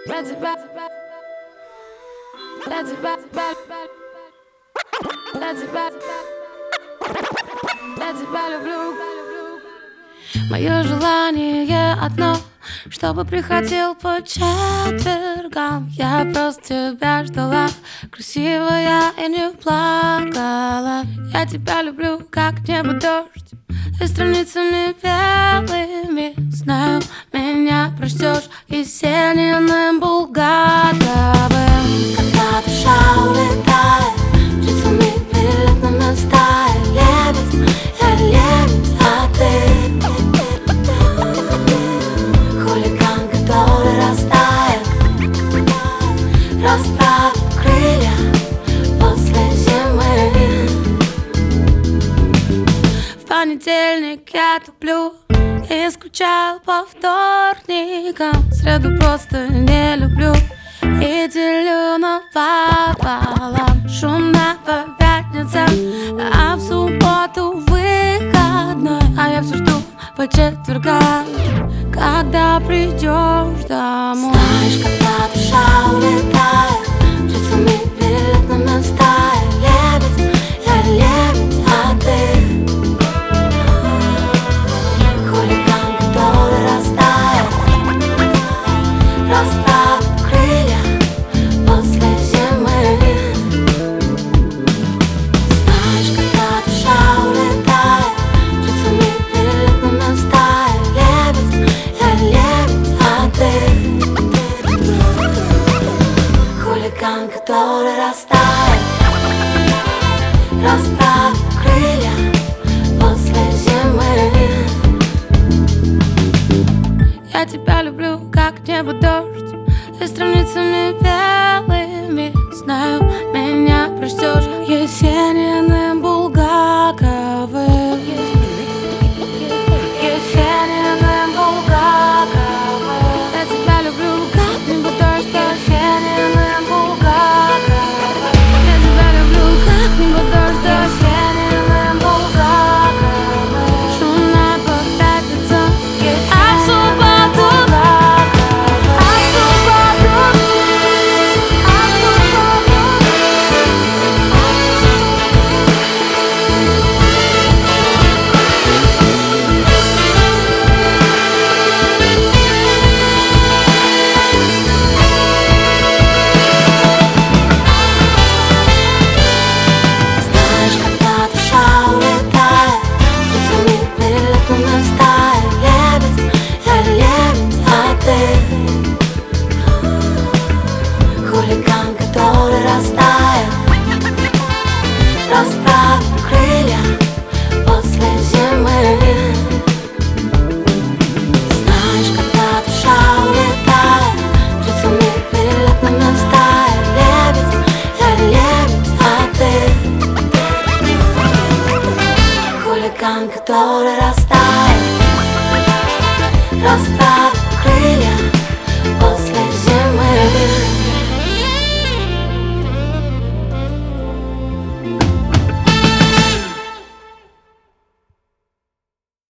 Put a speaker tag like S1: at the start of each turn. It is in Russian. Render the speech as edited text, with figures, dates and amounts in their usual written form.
S1: Мое желание одно, чтобы приходил по четвергам. Я просто тебя ждала, красивая и не плакала. Я тебя люблю, как небо дождь, и страницами белыми. Знаю, меня прочтешь Есениным Булгаковым. Когда душа улетает, птицами перед нами стая. Лебедь, я лебедь, а ты хулиган, который растает, расправив крылья после зимы. В понедельник я туплю и скучаю по вторникам. В среду просто не люблю и делю напополам. Шумно по пятницам, а в субботу выходной. А я все жду по четвергам, когда придешь домой. Знаешь, когда душа улетает, птицами перед нами стая. Лебедь, я лебедь, а ты хулиган, который растает, расправив крылья после зимы. Знаешь, когда душа улетает, птицами перед нами стая. Лебедь, я лебедь, а ты хулиган, который растает, расправив крылья после зимы. Я тебя люблю, как небо дождь, и страницами белыми. Знаю, меня прочтешь Есениным Булгаковым. Есениным Булгаковым. Я тебя люблю, как небо дождь, Есениным Булгаковым. Я тебя люблю, как небо дождь, Есениным Булгаковым. Шумно по пятницам, а в субботу хулиган, который растает, расправив крылья после зимы. Знаешь, когда душа улетает, птицами перед нами стая. Лебедь, я лебедь, а ты хулиган, который растает.